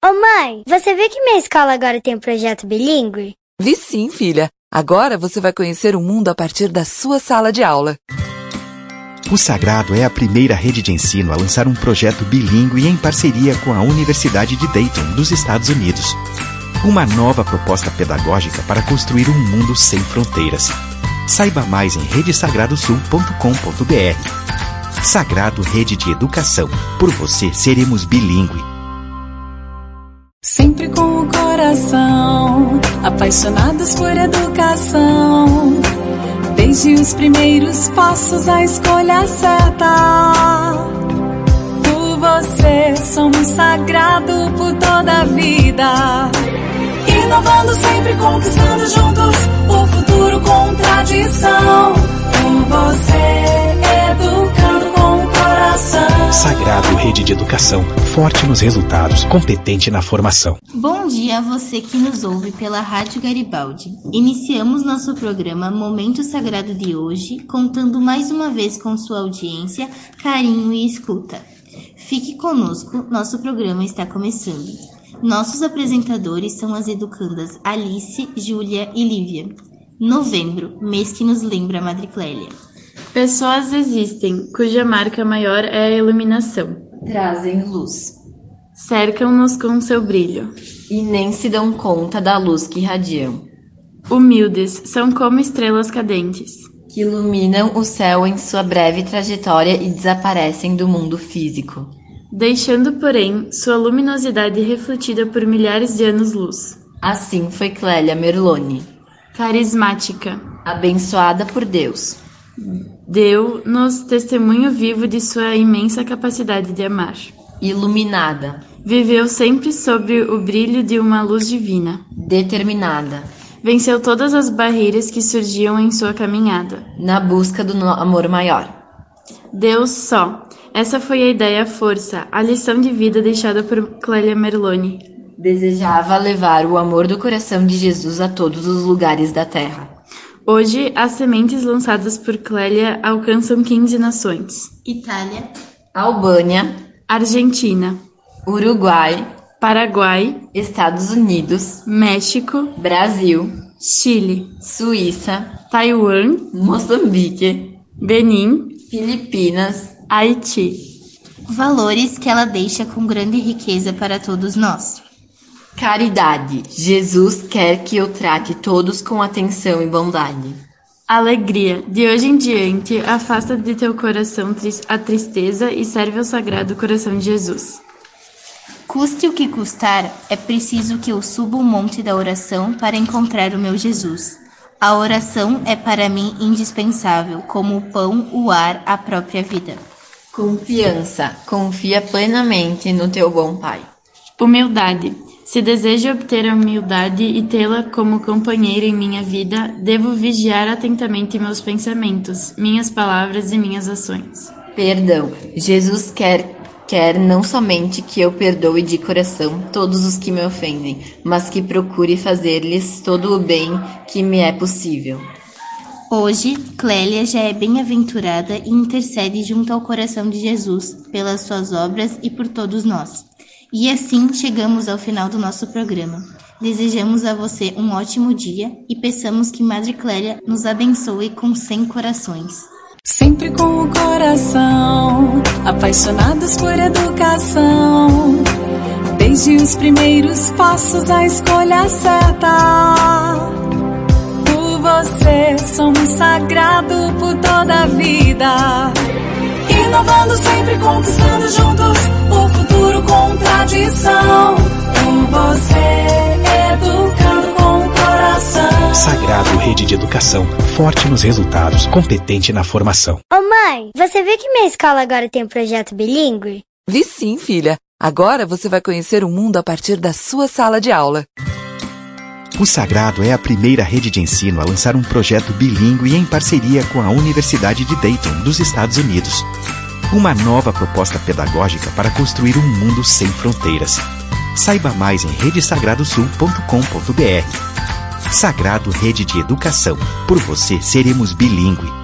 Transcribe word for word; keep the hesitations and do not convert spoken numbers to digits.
Ô mãe, você viu que minha escola agora tem um projeto bilíngue? Vi sim, filha. Agora você vai conhecer o mundo a partir da sua sala de aula. O Sagrado é a primeira rede de ensino a lançar um projeto bilíngue em parceria com a Universidade de Dayton, dos Estados Unidos. Uma nova proposta pedagógica para construir um mundo sem fronteiras. Saiba mais em rede sagrado sul ponto com ponto b r. Sagrado Rede de Educação. Por você seremos bilíngue. Sempre com o coração, apaixonados por educação. Desde os primeiros passos, a escolha certa. Por você somos sagrado por toda a vida. Inovando sempre, conquistando juntos o futuro com tradição. Por você, educando com o coração. Sagrado Rede de Educação. Forte nos resultados, competente na formação. Bom dia a você que nos ouve pela Rádio Garibaldi. Iniciamos nosso programa Momento Sagrado de hoje, contando mais uma vez com sua audiência, carinho e escuta. Fique conosco, nosso programa está começando. Nossos apresentadores são as educandas Alice, Júlia e Lívia. Novembro, mês que nos lembra a Madre Clélia. Pessoas existem, cuja marca maior é a iluminação. Trazem luz. Cercam-nos com seu brilho. E nem se dão conta da luz que irradiam. Humildes, são como estrelas cadentes. Que iluminam o céu em sua breve trajetória e desaparecem do mundo físico. Deixando, porém, sua luminosidade refletida por milhares de anos-luz. Assim foi Clélia Merloni. Carismática. Abençoada por Deus. Deu-nos testemunho vivo de sua imensa capacidade de amar. Iluminada. Viveu sempre sob o brilho de uma luz divina. Determinada. Venceu todas as barreiras que surgiam em sua caminhada. Na busca do amor maior. Deus só. Essa foi a ideia, a força, a lição de vida deixada por Clélia Merloni. Desejava levar o amor do coração de Jesus a todos os lugares da terra. Hoje, as sementes lançadas por Clélia alcançam quinze nações. Itália, Albânia, Argentina, Uruguai, Paraguai, Estados Unidos, México, Brasil, Chile, Suíça, Taiwan, Moçambique, Benin, Filipinas, Haiti. Valores que ela deixa com grande riqueza para todos nós. Caridade. Jesus quer que eu trate todos com atenção e bondade. Alegria. De hoje em diante, afasta de teu coração a tristeza e serve ao Sagrado Coração de Jesus. Custe o que custar, é preciso que eu suba o monte da oração para encontrar o meu Jesus. A oração é para mim indispensável, como o pão, o ar, a própria vida. Confiança. Confia plenamente no teu bom Pai. Humildade. Se desejo obter a humildade e tê-la como companheira em minha vida, devo vigiar atentamente meus pensamentos, minhas palavras e minhas ações. Perdão. Jesus quer, quer não somente que eu perdoe de coração todos os que me ofendem, mas que procure fazer-lhes todo o bem que me é possível. Hoje, Clélia já é bem-aventurada e intercede junto ao coração de Jesus, pelas suas obras e por todos nós. E assim chegamos ao final do nosso programa. Desejamos a você um ótimo dia e peçamos que Madre Clélia nos abençoe com cem corações. Sempre com o coração, apaixonados por educação. Desde os primeiros passos, a escolha certa. Por você somos sagrado por toda a vida. Inovando sempre, conquistando juntos o futuro com tradição. Por você, educando com o coração. Sagrado Rede de Educação. Forte nos resultados, competente na formação. Ô mãe, você viu que minha escola agora tem um projeto bilíngue? Vi sim, filha. Agora você vai conhecer o mundo a partir da sua sala de aula. O Sagrado é a primeira rede de ensino a lançar um projeto bilíngue em parceria com a Universidade de Dayton, dos Estados Unidos. Uma nova proposta pedagógica para construir um mundo sem fronteiras. Saiba mais em rede sagrado sul ponto com ponto b r. Sagrado Rede de Educação. Por você seremos bilíngue.